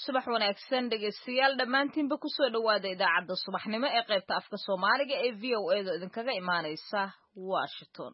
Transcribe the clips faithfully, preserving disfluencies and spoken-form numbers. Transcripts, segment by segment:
subax wanaagsan dhegeystayaal dhammaantiinba ku soo dhawaada idaacadda subaxnimo ee qaybta afka Soomaaliga ee V O A da idinkaga imaanaysa Washington.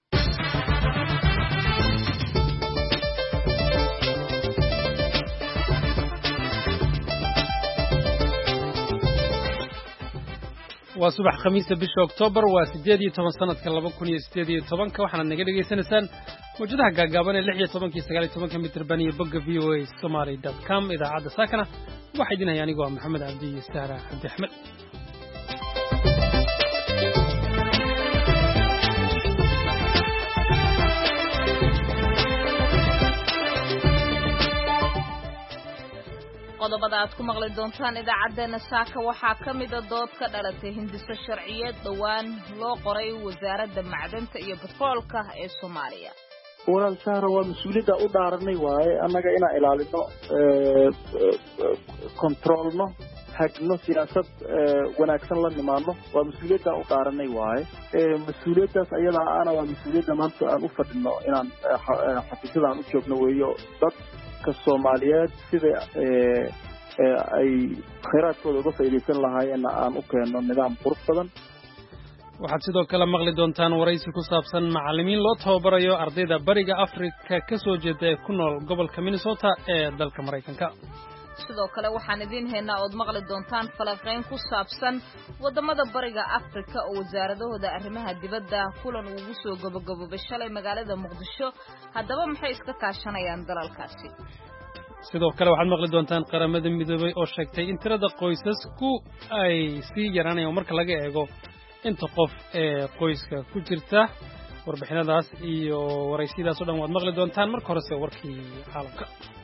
waa subax khamiista bisha October waa sideed iyo toban sanadka laba kun iyo sideed iyo toban ka waxaad naga dhageysanaysaan mawjadaha gaagaaban ee lix iyo toban iyo sagaal iyo toban mitir bani iyo bogga v o a somali dot com idaacadda saakana waxa idin hayaan anigu waa maxamed cabdi iyo saara cabdi axmed qodobada aad ku maqli doontaan idaacadeena saaka waxaa ka mid ah dood ka dhalatay hindisa sharciyeed dhawaan loo qoray wasaaradda macdanta iyo petroolka ee Soomaaliya. walaal saara waa mas'uuliyadda u dhaaranay waaye annaga inaan ilaalino controlno hagno siyaasad wanaagsan la nimaano waa mas'uuliyadda u dhaaranay waaye mas'uuliyaddaas ayada ana waa mas'uuliyadda maanta aan u fadhino inaan xafiisyada aan u joogno weeyo dad Soomaaliyeed sida ay kheyraadkooda uga faa'iideysan lahaayeen aan u keenno nidaam qurux badan waxaad sidoo kale maqli doontaan waraysi ku saabsan macallimiin loo tababarayo ardayda bariga Afrika ka soo jeeda ee ku nool gobolka Minnesota ee dalka Mareykanka sidoo kale waxaan idin haynaa oo maqli doontaan falaqeyn ku saabsan wadamada bariga Afrika oo wasaaradahooda arrimaha dibadda kulan ugu soo gabagabay shalay magaalada Muqdisho haddaba maxay iska kaashanayaan dalalkaasi sidoo kale waxaad maqli doontaan qaramada midoobay oo sheegtay in tirada qoysasku ay sii yaraanayaan marka laga eego inta qof ee qoyska ku jirta warbixinadaas iyo waraysidaas oo dhan waad maqli doontaan marka hore soo warkii caalamka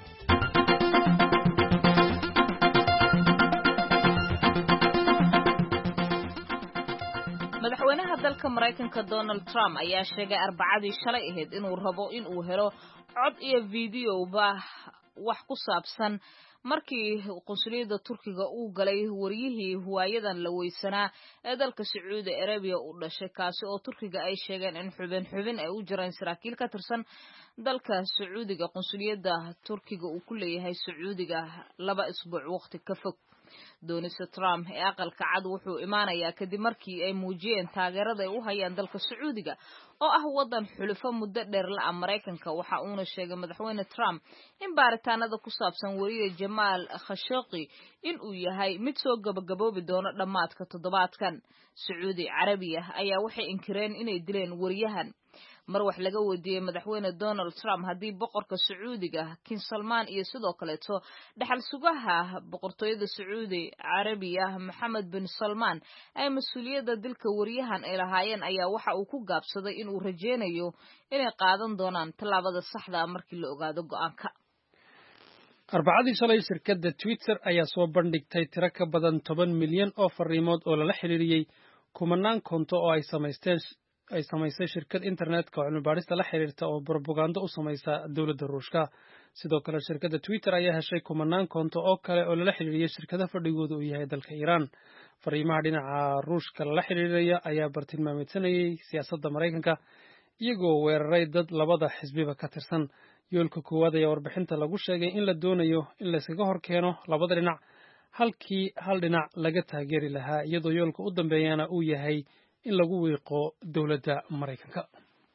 madaxweynaha dalka Mareykanka Donald Trump ayaa sheegay Arbacadii shalay ahayd inuu rabo in uu helo cod iyo video ba wax ku saabsan markii qunsuliyadda Turkiga uu galay wariyihii huwaayadan la weysanaa ee dalka Sacuudi Arabia u dhashay kaasi oo Turkiga ay sheegeen in xubin xubin ay u jiraan saraakiil ka tirsan dalka Sacuudiga qunsuliyadda Turkiga uu ku leeyahay Sacuudiga laba isbuuc waqti ka fog doonista Trump ee aqalka cad wuxuu imaanayaa kadib markii ay muujiyeen taageerada ay u hayaan dalka Sacuudiga oo ah wadan xulufo muddo dheer la Mareykanka waxa uuna sheegay madaxweyne Trump in baaritaanada ku saabsan wariye Jamal Khashoggi in uu yahay mid soo gabagaboobi doono dhamaadka toddobaadkan Sacuudi Carabiya ayaa waxay inkireen inay dileen wariyahan mar wax laga weydiiyay madaxweyne Donald Trump hadii boqorka Sacuudiga King Salman iyo sidoo kale to dhaxal sugaha boqortooyada Sacuudi Carabiya Mohammed bin Salman ay mas'uuliyadda dilka wariyahan ay lahaayeen ayaa waxa uu ku gaabsaday in uu rajeynayo inay qaadan doonaan tallaabada saxda ah markii la ogaado go'aanka Arbacadii shalay shirkadda Twitter ayaa soo bandhigtay tiro ka badan toban milyan oo fariimood oo la xiriiriyay kumanaan konto oo ay samaysteen ay samaysay shirkad internetka oo cilmi baarista la xiriirta oo propaganda u samaysa dawladda Ruushka sidoo kale shirkadda Twitter ayaa heshay kumanaan konto oo kale oo la xiriiriyay shirkadaha fadhigoodu uu yahay dalka Iran fariimaha dhinaca Ruushka la xiriiraya ayaa bartilmaameedsanayay siyaasadda Mareykanka iyagoo weeraray dad labada xisbiba ka tirsan yoolka koowaad ayaa warbixinta lagu sheegay in la doonayo in la iskaga horkeeno labada dhinac halkii hal dhinac laga taageeri lahaa iyadoo yoolka u dambeeyana uu yahay in lagu wiiqo dawladda Mareykanka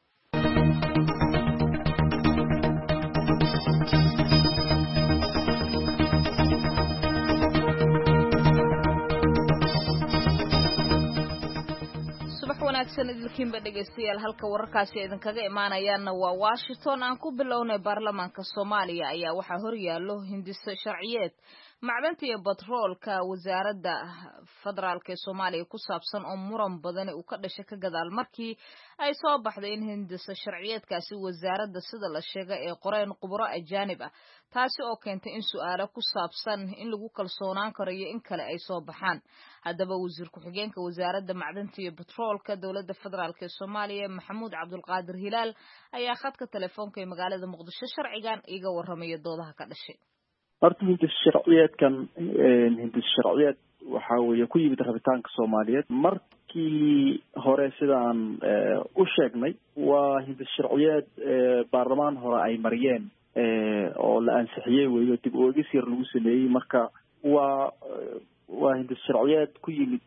subax wanaagsan idinkiinba dhegeystayaal halka wararkaasi idinkaga imaanayaana waa Washington aan ku bilownay baarlamaanka Soomaaliya ayaa waxa hor yaalo hindisa sharciyeed macdanta iyo petroolka wasaaradda federaalka ee Soomaaliya ku saabsan oo muran badan uu ka dhashay ka gadaal markii ay soo baxday in hindisa sharciyeedkaasi wasaaradda sida la sheegay ee qoreen khubaro ajaanib ah taasi oo keentay in su'aalo ku saabsan in lagu kalsoonaan karo iyo in kale ay soo baxaan haddaba wasiir ku-xigeenka wasaaradda macdanta iyo petroolka dawladda federaalka ee Soomaaliya Maxamuud Cabdulqaadir Hilaal ayaa khadka telefoonka ee magaalada Muqdisho sharcigan iga waramaya doodaha ka dhashay horta hindis sharciyeedkan hindis sharciyeed waxa weeye ku yimid rabitaanka Soomaaliyeed markii hore sidaan u sheegnay waa hindis sharciyeed baarlamaan hore ay mariyeen oo la ansixiyey weeyo dib u eegis yar lagu sameeyey marka waa waa hindis sharciyeed ku yimid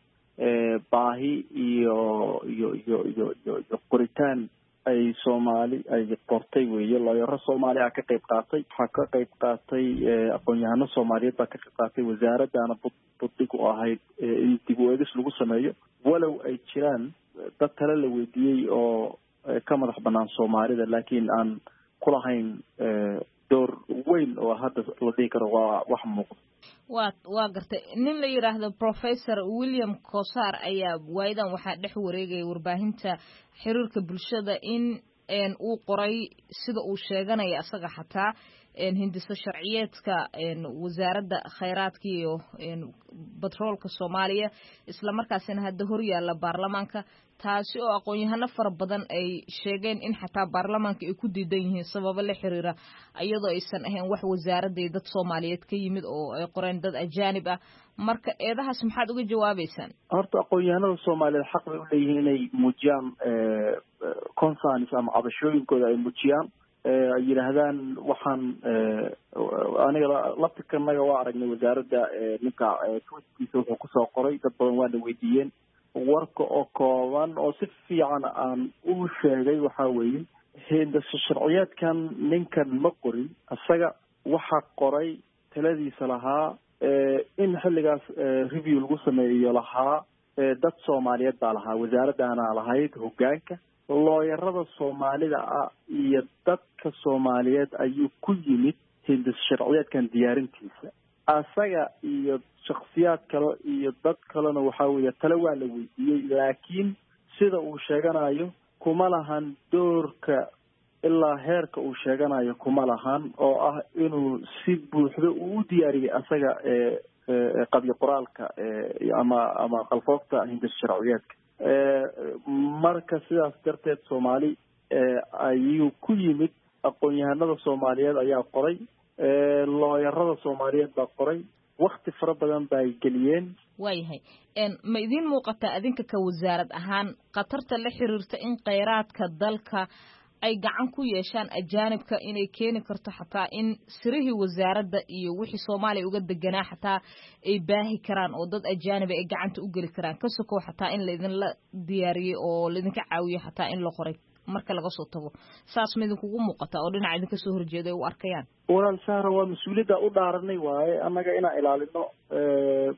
baahi iyo iyo iyo iyo iyo qoritaan ay Soomaali ay qortay weeyo looyaro Soomaali ah ka qayb qaatay waxa ka qayb qaatay aqoon-yahano Soomaaliyeed baa ka qayb qaatay wasaaradana buddig u ahayd in dib u eegis lagu sameeyo walow ay jiraan dad kale la weydiiyey oo ka madax banaan Soomaalida laakiin aan ku lahayn door weyn oo hadda la dhigi karo waa wax muuqda waa waa gartay nin la yiraahdo Professor William Kosar ayaa waydan waxa dhex wareegay warbaahinta xiriirka bulshada in een uu qoray sida uu sheeganaya asaga xataa een hindisa sharciyeedka een wasaaradda khayraadka iyo een batroolka Soomaaliya isla markaasina hadda hor yaala baarlamaanka taasi oo aqoon-yahano fara badan ay sheegeen in xataa baarlamaanka ay ku diidan yihiin sababo la xiriira iyadoo aysan ahayn wax wasaaradda dad Soomaaliyeed ka yimid oo ay qoreen dad ajaanib ah marka eedahaas maxaad uga jawaabaysaan horta aqoon-yahanada Soomaaliyeed xaq bay u leeyihiin inay muujiyaan concerns ama cabashooyinkooda ay muujiyaan ay yiraahdaan waxaan aniga laftirkanaga waa aragnay wasaaradda ninka tweetkiisa wuxuu ku soo qoray dad badan waa la weydiiyeen warka oo kooban oo si fiican aan u sheegay waxa weeye hindisa sharciyeedkan ninkan ma qorin asaga waxa qoray taladiisa lahaa in xilligaas review lagu sameeyo lahaa dad Soomaaliyeed baa lahaa wasaaradana lahayd hoggaanka looyarada Soomaalida ah iyo dadka Soomaaliyeed ayuu ku yimid hindis sharciyeedkan diyaarintiisa asaga iyo shakhsiyaad kale iyo dad kalena waxa weeye tala waa la weydiiyey laakiin sida uu sheeganayo kuma lahan doorka ilaa heerka uu sheeganayo kuma lahan oo ah inuu si buuxda u diyaariyay asaga ee qabyo qoraalka ama ama qalfoofta hindis sharciyeedka marka sidaas darteed Soomaali ayuu ku yimid aqoon-yahanada Soomaaliyeed ayaa qoray looyarada Soomaaliyeed baa qoray waqti fara badan bay geliyeen waayahay een ma idin muuqata adinka ka wasaarad ahaan qatarta la xiriirta in kheyraadka dalka ay gacan ku yeeshaan ajaanibka inay keeni karto xataa in sirihii wasaaradda iyo wixii Soomaaliya uga deganaa xataa ay baahi karaan oo dad ajaanib ay gacanta u gali karaan ka soo xataa in la idin la diyaariyay oo la idinka caawiyo xataa in la qoray marka laga soo tago saas mid kugu muuqata oo dhinaca idinka soo horjeeday u arkayaan walaal Sahra waa mas'uuliyadda u dhaaranay waaye annaga inaan ilaalino ee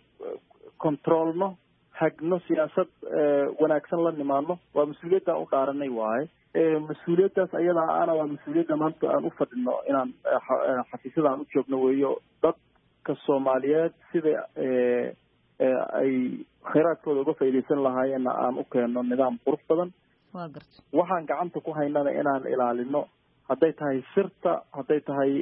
controlno hagno siyaasad wanaagsan la nimaano waa mas'uuliyadda u dhaaranay waaye ee mas'uuliyaddaas ayada ana waa mas'uuliyadda maanta aan u fadhino inaan xafiisyada aan u joogno weeyo dadka Soomaaliyeed sida ee ay kheyraadkooda uga faa'iideysan lahaayeen aan u keeno nidaam qurux badan waa gartay waxaan gacanta ku haynana inaan ilaalino hadday tahay sirta hadday tahay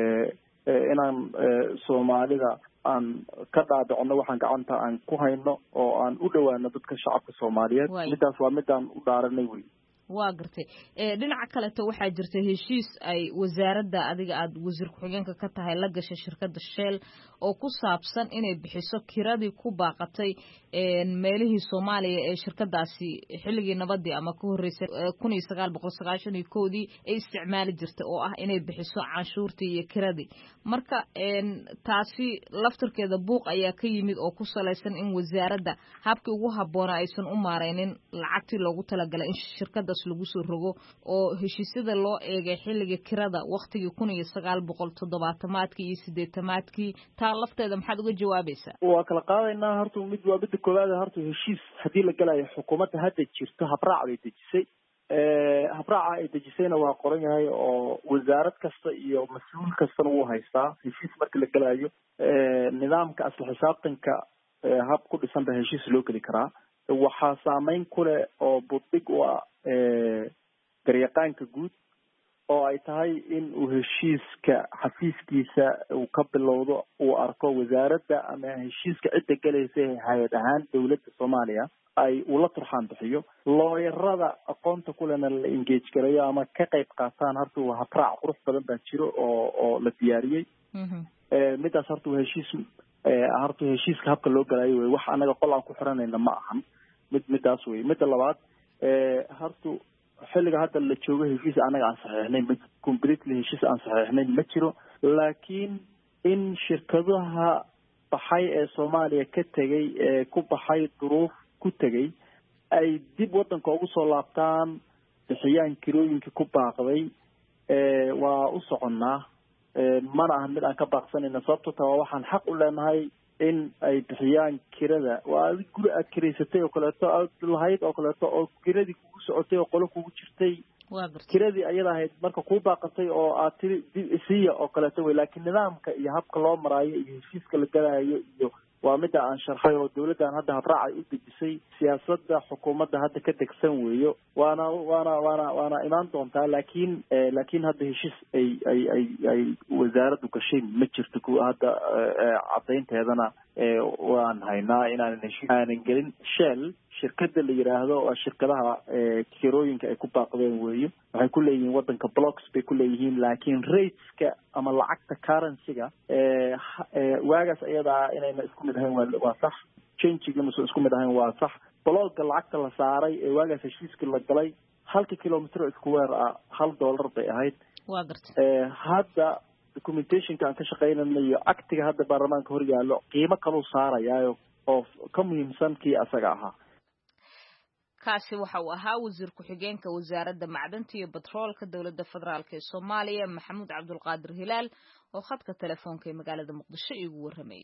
inaan Soomaalida aan ka dhaadhacno waxaan gacanta aan ku hayno oo aan u dhawaano dadka shacabka Soomaaliyeed midaas waa midaan u dhaaranay weey waa gartay ee dhinaca kale ta waxa jirta heshiis ay wasaaradda adiga aad wasiir ku-xigeenka ka tahay la gashay shirkadda Shell oo ku saabsan inay bixiso kiradii ku baaqatay ee meelihii Soomaaliya ee shirkadaasi xilligii nabadii ama ka horeysay kun iyo sagaal boqol sagaashan iyo kow dii ay isticmaali jirtay oo ah inay bixiso canshuurtii iyo kiradii marka ee taasi laftirkeeda buuq ayaa ka yimid oo ku salaysan in wasaaradda habkii ugu habboon aysan u maareynin lacagtii loogu talagalay in shirkadda lagu soo rogo oo heshiisyada loo eegay xilliga kirada waqtigii kun iyo sagaal boqol toddobaatamaadkii iyo siddeetamaadkii taa lafteeda maxaad uga jawaabaysaa waa kala qaadaynaa horta mid waa mid koowaad horta heshiis hadii la galayo xukuumadda hadda jirto habraac bay dejisay ee habraaca ay dejisayna waa qoran yahay oo wasaarad kasta iyo mas'uul kasta uu haystaa heshiis marka la galayo ee nidaamka asal xisaabtanka hab ku dhisan ba heshiis loo gali karaa waxaa saameyn ku leh oo buddig u ah ee garyaqaanka guud oo ay tahay in uu heshiiska xafiiskiisa uu ka bilowdo uu arko wasaaradda ama heshiiska cidda galaysa hay'ad ahaan dawladda Soomaaliya ay ula turxaan bixiyo looyarada aqoonta kulena la engage gareeyo ama ka qayb qaataan horta waa habraac qurux badan baa jiro oo oo la diyaariyay ee midaas horta heshiis ee horta heshiiska habka loo galayo way wax anaga qol aan ku xiranayna ma ahan mid midaas way mid labaad ee horta xilliga hadda la joogo heshiis anaga aan saxiixnay ma completely heshiis aan saxiixnay ma jiro laakiin in shirkadaha baxay ee Soomaaliya ka tagay ee ku baxay duruuf ku tagay ay dib wadanka ugu soo laabtaan bixiyaan kirooyinka ku baaqday ee waa u soconnaa ee mana ahan mid aan ka baaqsanayna sababtoo taa waxaan xaq u leenahay in ay bixiyaan kirada waa guri aad kireysatay oo kaleeto aad lahayd oo kaleeto oo kiradii kugu socotay oo qolo kugu jirtay kiradii ayada ahayd marka ku baaqatay oo aad tiri isiya oo kaleeto way laakiin nidaamka iyo habka loo maraayo iyo heshiiska la galaayo iyo waa mid aan sharxay oo dawladdan hadda habraac u dejisay siyaasadda xukuumadda hadda ka degsan weeyo waana waana waana waana imaan doontaa laakiin laakiin hadda heshiis ay ay ay ay wasaaraddu gashay ma jirto ku hadda cadaynteedana waan haynaa inaan heshiis aanan gelin shell shirkadda la yiraahdo waa shirkadaha kirooyinka ay ku baaqdeen weeyo waxay ku leeyihiin wadanka blocks bay ku leeyihiin laakiin rateska ama lacagta currency-ga ee waagaas ayada inayna isku mid ahayn waa sax change-ga ma isku mid ahayn waa sax blogga lacagta la saaray ee waagaas heshiiska la galay halka kilometer square ah hal dollar bay ahayd waa gartay ee hadda documentation-ka aan ka shaqeynayno iyo actiga hadda baarlamaanka hor yaalo qiimo kale saarayaayo oo ka muhiimsan kii asaga ahaa kaasi waxa uu ahaa wasiir ku-xigeenka wasaaradda macdanta iyo batroolka dowladda federaalk ee Soomaaliya Maxamuud Cabdulqaadir Hilaal oo khadka telefoonka ee magaalada Muqdisho igu warramay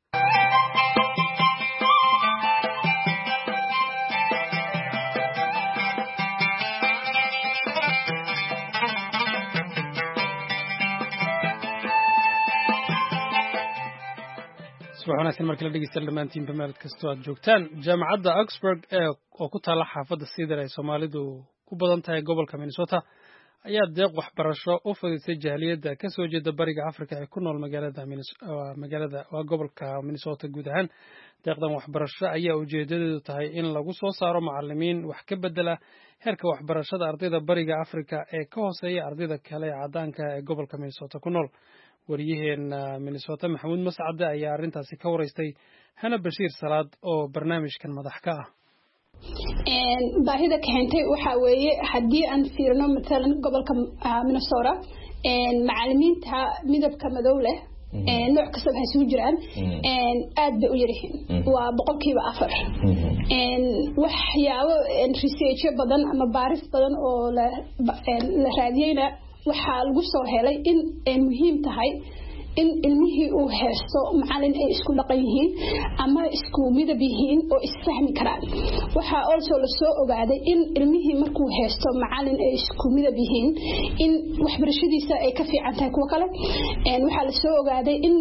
subaxna markii la dhigeysan dhamaantiin bamaal kasto aad joogtaan jaamacadda Oxford ee oo ku taala xaafadda Cedar ee Soomaalidu ku badan tahay gobolka Minnesota ayaa deeq waxbarasho u fudisay jahliyadda ka soo jeeda bariga Afrika ee ku nool magaalada magaalada waa gobolka Minnesota guud ahaan deeqdan waxbarasho ayaa ujeedadeedu tahay in lagu soo saaro macallimiin wax ka bedela heerka waxbarashada ardayda bariga Afrika ee ka hooseeya ardayda kale ee cadaanka ee gobolka Minnesota ku nool wariyaheena Minnesota Maxamuud Mascade ayaa arintaasi ka wareystay Hana Bashiir Salaad oo barnaamijkan madax ka ah een baahida keentay waxa weeye hadii aan fiirno midalan gobolka Minnesota een macallimiinta midabka madow leh een nooc kasta waxay soo jiraan een aad bay u yaryihiin waa boqolkiiba afar een waxyaabo research badan ama baaris badan oo la la raadiyayna waxa lagu soo helay in ay muhiim tahay in ilmihii uu heesto macallin ay isku dhaqan yihiin ama isku midab yihiin oo isfahmi karaan waxa also la soo ogaaday in ilmihii markuu heesto macallin ay isku midab yihiin in waxbarashadiisa ay ka fiican tahay kuwa kale een waxa la soo ogaaday in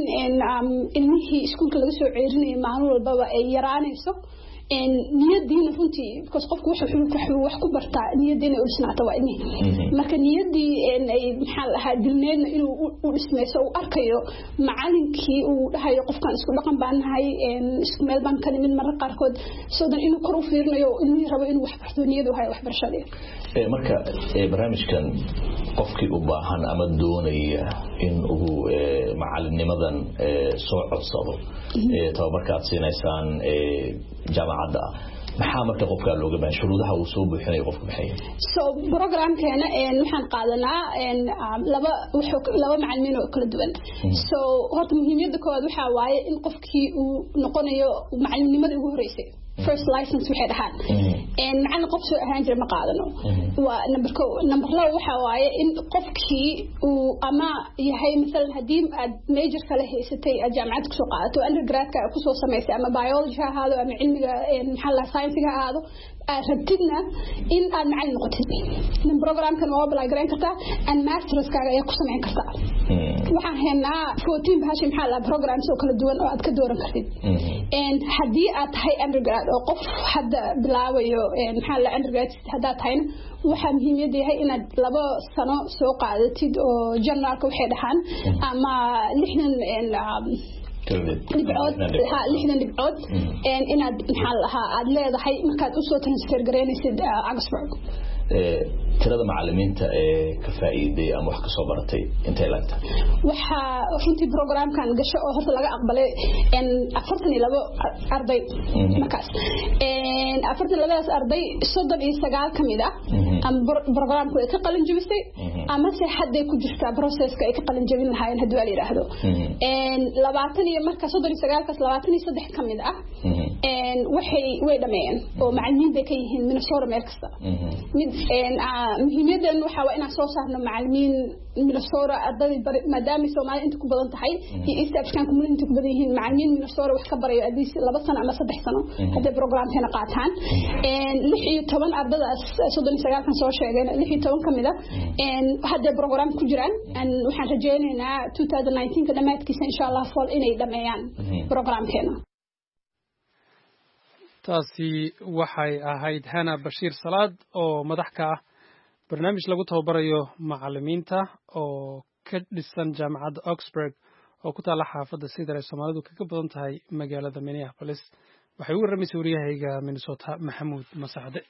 ilmihii iskuulka laga soo ceerinayo maalin walba ay yaraanayso een niyadiina runtii because qofku wuxuu wax ku bartaa niyadiina uu isnaato waa inay marka niyadii een ay maxaa lahaa dilneedna inuu u dhismayso uu arkayo macallinkii uu dhahayo qofkan isku dhaqan baanahay een isku meel baan ka nimid marka qaarkood soodan inuu kor u fiirinayo inuu rabo inuu wax barto niyadu hay waxbarashada ee marka barnaamijkan qofkii u baahan ama doonaya in uu macallinimadan soo codsado ee tababarkaad siinaysaan ee jaamacadda maxaa marka qofka looga baahan shuruudaha uu soo buuxinayo qofka maxay so programkeena een waxaan qaadanaa een laba wuxuu laba macallimiin oo kala duwan so horta muhiimada koowaad waxa waaye in qofkii uu noqonayo macallinimada ugu horeysay first license waxay dhahaan een macallin qof soo ahaan jira ma qaadano waa number two number two waxa waaye in qofkii uu ama yahay midalan hadii aad major kale haysatay aad jaamacad ku soo qaadato undergrad-ka ku soo sameysay ama biology ha ahaado ama cilmiga een maxaa la science ha ahaado aad rabtidna in aad macallin noqotid nin programkan waa apply gareyn kartaa and masters kaaga ayaa ku sameyn kartaa waxaan haynaa fourteen bahashin maxaa la programs oo kala duwan oo aad ka dooran kartid een hadii aad tahay undergrad oo qof hadda bilaabayo een maxaa la undergrad hadda tahayna waxa muhiimad yahay inaad laba sano soo qaadatid oo journalka waxay dhaxan ama lixdan een dibcood ha lixdan dibcood een inaad maxaa lahaa aad leedahay markaad u soo transfer gareynaysid Oxford tirada macallimiinta ee ka faa'iiday ama wax ka soo baratay intay laagta waxa runtii programkan gasho oo horta laga aqbalay in afartan iyo labo arday markaas in afartan iyo labadaas arday soddon iyo sagaal kamid ah am programku ay ka qalin jabisay ama se hadday ku jirtaa processka ay ka qalin jabin lahaayeen hadii la yiraahdo in labaatan iyo marka soddon iyo sagaal kaas labaatan iyo saddex kamid ah in waxay way dhameeyeen oo macallimiin bay ka yihiin Minnesota meel kasta mid in muhiimadan waxa waa inaan soo saarno macallimiin Minnesota ardayda maadaama Soomaaliya inta ku badan tahay iyo East African community ku badan yihiin macallimiin Minnesota wax ka barayo adiis laba sano ama saddex sano hadda programkeena qaataan in lix iyo toban ardaydaas soddon iyo sagaal kan soo sheegeen lix iyo toban kamid ah in hadda program ku jiraan aan waxaan rajaynaynaa twenty nineteen ka dhamaadkiisa insha Allah fall inay dhameeyaan programkeena taasi waxay ahayd Hana Bashiir Salaad oo madax ka ah barnaamij lagu tababarayo macallimiinta oo ka dhisan jaamacadda Oxford oo ku taala xaafadda sida ay Soomaalidu kaga badan tahay magaalada Minneapolis waxay u waramaysay wariyahayga Minnesota Maxamuud Masaxde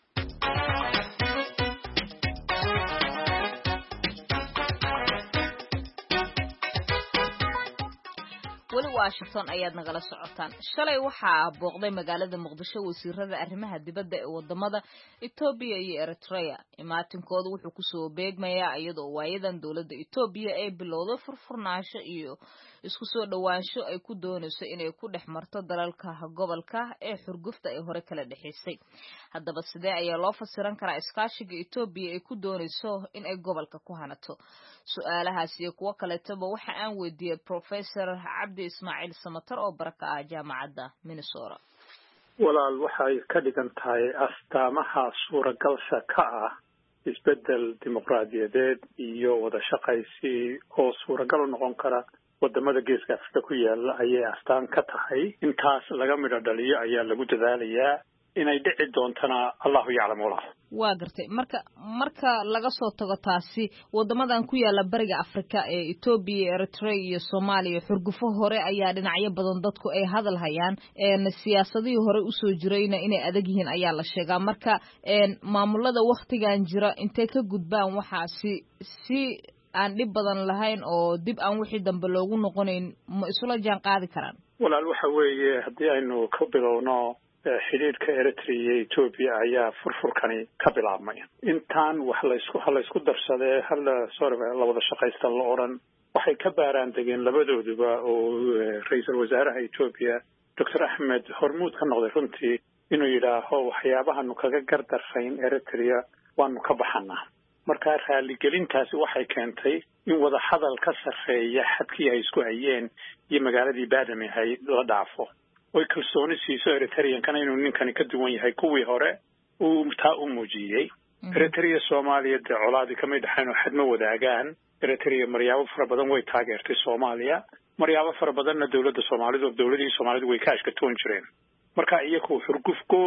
weli Washington ayaad nagala socotaan shalay waxaa booqday magaalada Muqdisho wasiirada arrimaha dibadda ee wadamada Ethiopia iyo Eritrea imaatinkoodu wuxuu ku soo beegmayaa iyadoo waayadan dawladda Ethiopia ay bilowday furfurnaansho iyo isku soo dhawaansho ay ku doonayso inay ku dhex marto dalalka gobolka ee xurgufta ay hore kala dhaxaysay haddaba sidee ayaa loo fasiran karaa iskaashiga Ethiopia ay ku doonayso in ay gobolka ku hanato su'aalahaas iyo kuwa kale taba waxa aan weydiiyay Professor Cabdi Ismaaciil Samatar oo baraka ah jaamacadda Minnesota walaal waxay ka dhigan tahay astaamaha suuragalka ka ah isbedel dimuqraadiyadeed iyo wada shaqaysi oo suuragal noqon kara wadamada geeska Afrika ku yaala ayay astaan ka tahay intaas laga midho dhaliyo ayaa lagu dadaalayaa inay dhici doontana Allahu yaclam walaal waa gartay marka marka laga soo tago taasi wadamadan ku yaala bariga Afrika ee Ethiopia Eritrea iyo Soomaaliya xurgufo hore ayaa dhinacyo badan dadku ay hadal hayaan ee siyaasadii hore u soo jirayna inay adag yihiin ayaa la sheegaa marka ee maamulada waqtigan jira intee ka gudbaan waxaasi si aan dhib badan lahayn oo dib aan wixii dambe loogu noqonayn ma isula jaan qaadi karaan walaal waxa weeye haddii aynu ka bilowno xiriirka Eritrea iyo Ethiopia ayaa furfurkani ka bilaabmay intaan wax la isku hal isku darsaday hal sorry la wada shaqaysta la oran waxay ka baaraan degeen labadooduba oo ra'iisul wasaaraha Ethiopia Doctor Ahmed Hormuud ka noqday runtii inuu yiraaho waxyaabaha nu kaga gardarfayn Eritrea waanu ka baxanaa marka raaligelintaasi waxay keentay in wada hadal ka sarreeya xadkii ay isku hayeen iyo magaaladii Baadame ay la dhaafo way kalsooni siiso Eritrea kana inuu ninkani ka duwan yahay kuwii hore uu taa u muujiyay Eritrea Soomaaliya de colaadi kamid dhaxayno xadma wadaagaan Eritrea maryaabo fara badan way taageertay Soomaaliya maryaabo fara badanna dawladda Soomaalidu dawladii Soomaalidu way ka ashkatoon jireen marka iyagu xurgufko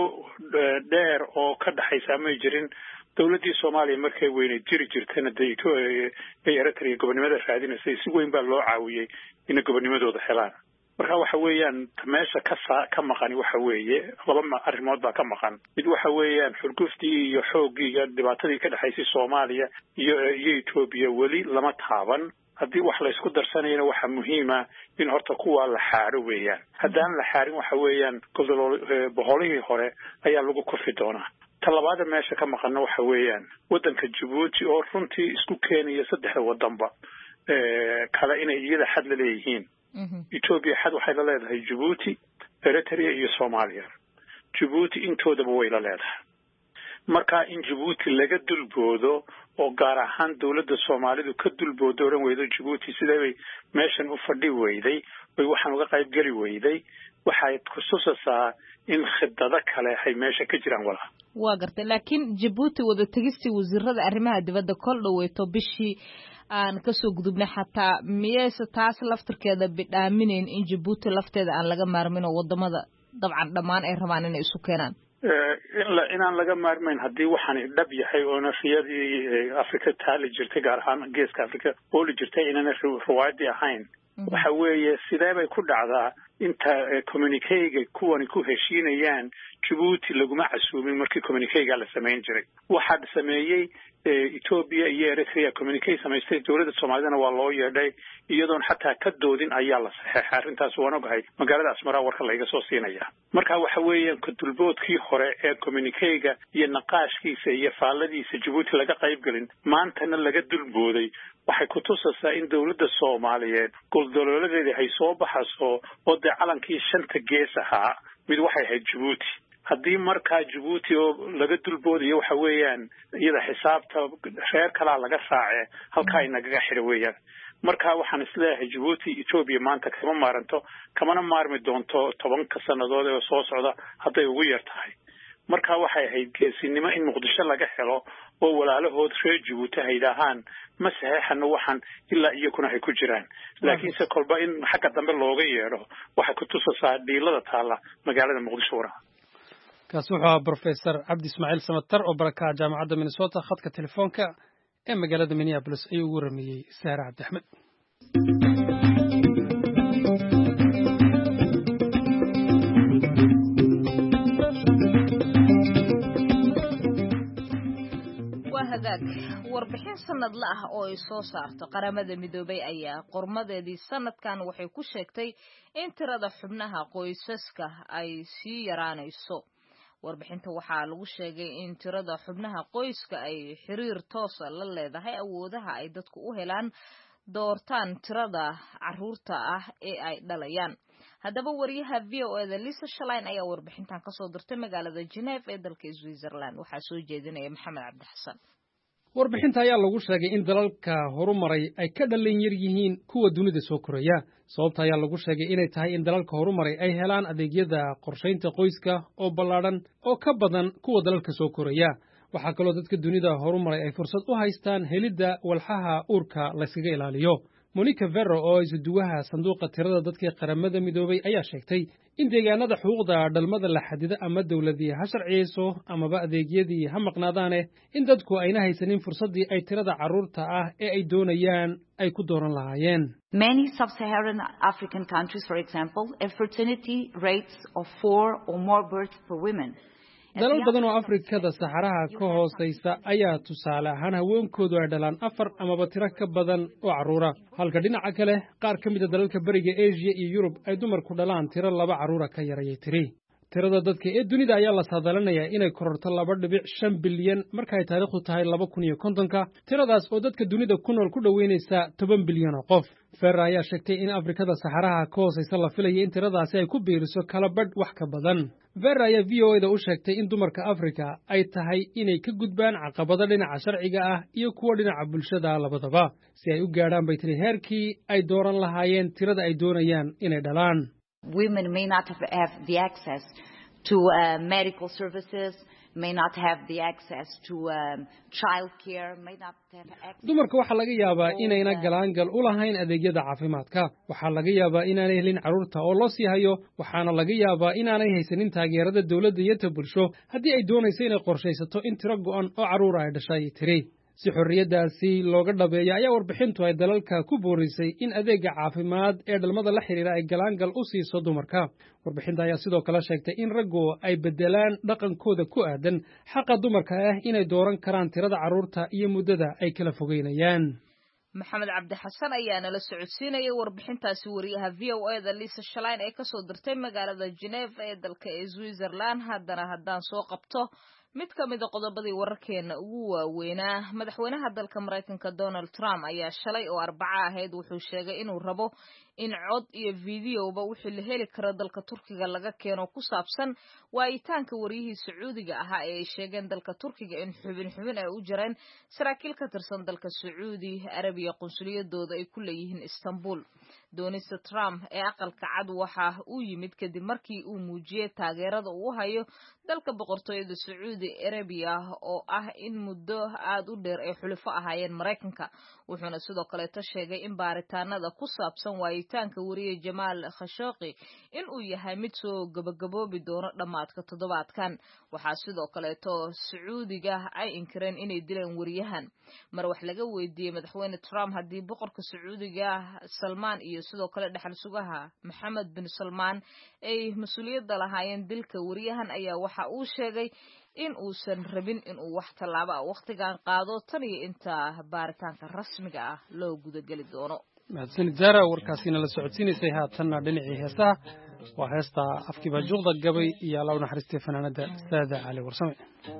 dheer oo ka dhaxaysa ma jirin dawladii Soomaaliya markay weynay jiri jirtayna deeto ee Eritrea gobonimada raadinaysa si weyn baa loo caawiyay in gobonimadooda helaan marka waxa weeyaan meesha ka ka maqan waxa weeye laba arrimood baa ka maqan mid waxa weeyaan xurguftii iyo xooggiga dhibaatadii ka dhaxaysay Soomaaliya iyo iyo Ethiopia wali lama taaban haddii wax la isku darsanayna waxa muhiim ah in horta kuwa la xaaro weeyaan haddaan la xaarin waxa weeyaan boqolihii hore ayaa lagu kofi doonaa talabaada meesha ka maqan waxa weeyaan wadanka Djibouti oo runtii isku keenaya saddexda wadanba ee kala inay iyada xad la leeyihiin Ethiopia xad waxay la leedahay Djibouti Eritrea iyo Soomaaliya Djibouti intoodaba way la leedahay marka in Djibouti laga dulboodo oo gaar ahaan dawladda Soomaalidu ka dulboodo oran weydo Djibouti sidee meeshan u fadhi weyday way waxaan uga qayb gali weyday waxay kususasaa in khidada kale ay meesha ka jiraan walaal waa gartay laakiin Djibouti wada tagistii wasiirada arrimaha dibadda kol dhaweeto bishii aan ka soo gudubnay xataa miyaysa taas laftirkeeda bidhaaminayn in Djibouti lafteeda aan laga maarmin oo wadamada dabcan dhammaan ay rabaan inay isu keenaan inaan laga maarmayn haddii waxaan dhab yahay oo nafiyadii Afrika taali jirtay gaar ahaan geeska Afrika oo la jirtay inaan ruwaadi ahayn waxa weeye sidee bay ku dhacdaa inta communique-ga kuwani ku heshiinayaan Djibouti laguma casuumin markii communique-ga la sameyn jiray waxaa sameeyay Ethiopia iyo Eritrea communique samaystay dawladda Soomaalidana waa loo yeedhay iyadoon xataa ka doodin ayaa la saxeexay arrintaas waan ogahay magaalada Asmara warka laga soo siinaya marka waxa weeyaan ka dulboodkii hore ee communique-ga iyo naqaashkiisa iyo faaladiisa Djibouti laga qayb galin maantana laga dulbooday waxay ku tusaysaa in dawladda Soomaaliyeed go'dooladeedii ay soo baxayso oo de calankii shanta gees ahaa mid waxay ahayd Djibouti haddii markaa Djibouti oo laga dulboodiyo waxa weeyaan iyada xisaabta reer kala laga raacay halka inaga xiro weeyaan marka waxaan isleeyahay Djibouti Ethiopia maanta kama maaranto kamana maarmi doonto tobanka sanadood ee soo socda hadday ugu yar tahay marka waxay ahayd geesinimo in Muqdisho laga helo oo walaalahood reer Djibouti ay dhahaan ma saxeexano waxaan ilaa iyo kuna ay ku jiraan laakiin se kolba in xagga dambe looga yeero waxa ku tusaysaa dhiilada taala magaalada Muqdisho wara kaas wuxuu ahaa Professor Cabdi Ismaaciil Samatar oo baraka jaamacadda Minnesota khadka telefoonka ee magaalada Minneapolis ayuu ugu ramiyay Saara Cabdi Axmed warbixin sanadle ah oo ay soo saarto qaramada midoobay ayaa qormadeedii sanadkan waxay ku sheegtay in tirada xubnaha qoysaska ay sii yaraanayso warbixinta waxaa lagu sheegay in tirada xubnaha qoyska ay xiriir toos ah la leedahay awoodaha ay dadku u helaan doortaan tirada caruurta ah ee ay dhalayaan haddaba wariyaha v o e da Lisa Schlein ayaa warbixintan ka soo dirtay magaalada Geneva ee dalka Switzerland waxaa soo jeedinaya Maxamed Cabdi Xasan warbixinta ayaa lagu sheegay in dalalka horumaray ay ka dhalin yar yihiin kuwa dunida soo koraya sababta ayaa lagu sheegay inay tahay in dalalka horumaray ay helaan adeegyada qorshaynta qoyska oo ballaadhan oo ka badan kuwa dalalka soo koraya waxaa kaloo dadka dunida horumaray ay fursad u haystaan helidda walxaha uurka la iskaga ilaaliyo Monica Verro oo isuduwaha sanduuqa tirada dadka qaramada midoobay ayaa sheegtay in deegaanada xuquuqda dhalmada la xadida ama dawladii ha sharciyeyso amaba adeegyadii ha maqnaadaane in dadku ayna haysanin fursadii ay tirada carruurta ah ee ay doonayaan ay ku dooran lahaayeen Many sub-Saharan African countries, for example, have fertility rates of four or more births per woman. dalal badan oo Afrikada saxaraha ka hooseysa ayaa tusaale ahaan haweenkoodu ay dhalaan afar amaba tiro ka badan oo carruura halka dhinaca kale qaar ka mid ah dalalka bariga Asia iyo Yurub ay dumarku dhalaan tiro laba carruura ka yarayay tiri tirada dadka ee dunida ayaa la saadaalinayaa inay kororto laba dhibic shan bilyan marka ay taariikhdu tahay laba kun iyo kontonka tiradaas oo dadka dunida ku nool ku dhoweynaysa toban bilyan oo qof Ferra ayaa sheegtay in Afrikada saxaraha ka hooseysa la filayay in tiradaasi ay ku biiriso kala badh wax ka badan Ferra ayaa V O E da u sheegtay in dumarka Afrika ay tahay inay ka gudbaan caqabado dhinaca sharciga ah iyo kuwa dhinaca bulshada labadaba si ay u gaadhaan bay tiri heerkii ay dooran lahaayeen tirada ay doonayaan inay dhalaan Women may not have, have the access to uh, medical services, may not have the access to um, child care, may not have access. Dumarka waxaa laga yaabaa inayna galaangal u lahayn adeegyada caafimaadka. Waxaa laga yaabaa inaanay helin carruurta oo loo sii hayo, waxaana laga yaabaa inaanay haysanin taageerada dawladda iyo ta bulsho haddii ay doonayso inay qorshaysato in tiro go'an oo carruur ay dhashay tiri. si xorriyadaasi looga dhabeeyo ayaa warbixintu ay dalalka ku boorisay in adeega caafimaad ee dhalmada la xiriira ay galaangal u siiso dumarka warbixinta ayaa sidoo kale sheegtay in raggu ay bedelaan dhaqankooda ku aadan xaqa dumarka ah inay dooran karaan tirada carruurta iyo muddada ay kala fogeynayaan maxamed cabdi xasan ayaa nala socodsiinayay warbixintaasi wariyaha v o e da Lisa Schlein ee ka soo dirtay magaalada Geneva ee dalka Switzerland haddana haddaan soo qabto mid ka mid ah qodobadii wararkeena ugu waaweynaa madaxweynaha dalka Mareykanka Donald Trump ayaa shalay oo Arbaca ahayd wuxuu sheegay inuu rabo in cod iyo fiidiyoba wixii la heli karo dalka Turkiga laga keeno ku saabsan waayitaanka wariyihii Sacuudiga ahaa ee ay sheegeen dalka Turkiga in xubin xubin ay u jireen saraakiil ka tirsan dalka Sacuudi Arabiya qunsuliyadooda ay ku leeyihiin Istanbul doonista Trump ee aqalka cad waxa uu yimid kadib markii uu muujiyay taageerada uu hayo dalka boqortooyada Sacuudi Arabiya oo ah in muddo aad u dheer ay xulufo ahaayeen Mareykanka wuxuuna sidoo kale ta sheegay in baaritaanada ku saabsan waayitaanka xiritaanka wariye Jamaal Khashoggi in uu yahay mid soo gabagaboobi doono dhamaadka toddobaadkan waxaa sidoo kaleeto Sacuudiga ay inkireen inay dileen wariyahan mar wax laga weydiiyay madaxweyne Trump haddii boqorka Sacuudiga Salman iyo sidoo kale dhaxal sugaha Mohammed bin Salman ay mas'uuliyadda lahaayeen dilka wariyahan ayaa waxa uu sheegay in uusan rabin in uu wax tallaabo ah waqtigan qaado tan iyo inta baaritaanka rasmiga ah loo guda gali doono mahadsanid Zara warkaasina la socodsiinaysay haatanna dhinacii heesaha waa heesta afkiiba juuqda gabay iyo Allah u naxariistay fanaanada Saada Cali Warsame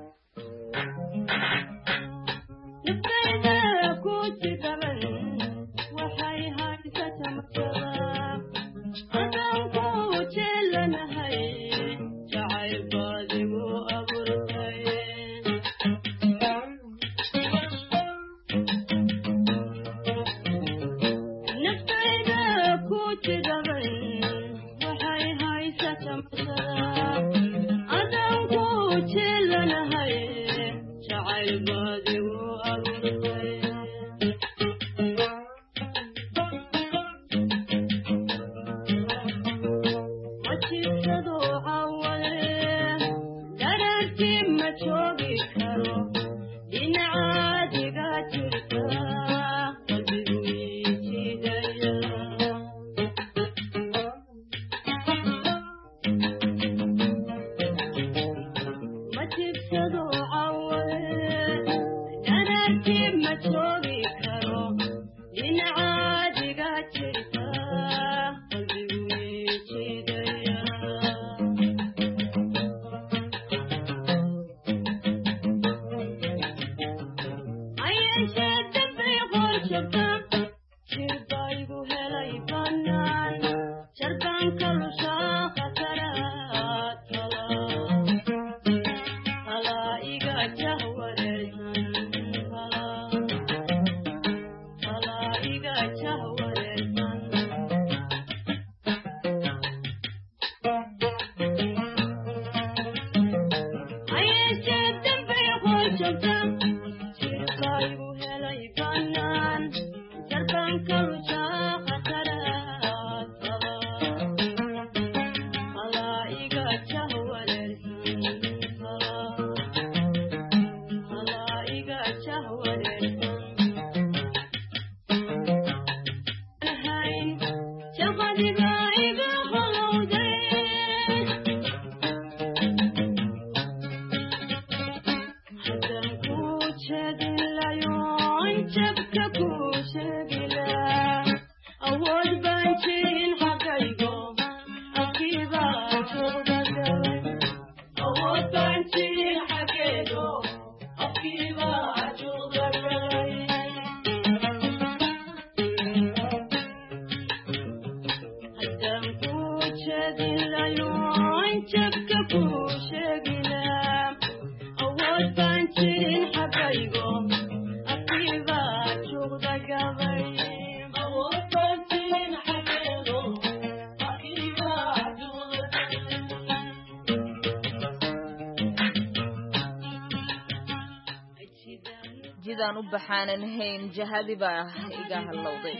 jidaan u baxaanan hayn jahadiba iga halowday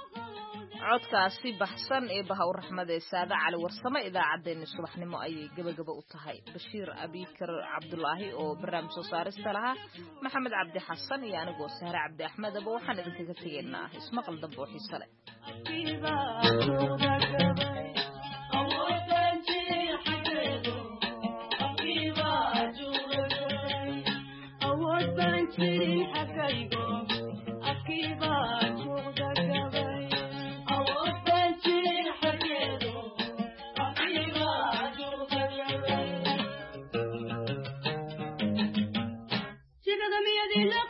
codkaasi baxsan ee bahaw raxmade Saada Cali Warsame idaacadeena subaxnimo ayay gabagaba u tahay Bashiir Abikar Cabdulaahi oo barnaamij soo saarista laha Maxamed Cabdi Xasan iyo anigoo Sahra Cabdi Axmed aba waxaan idinkaga tageynaa ismaqal dambe oo xiiso leh Did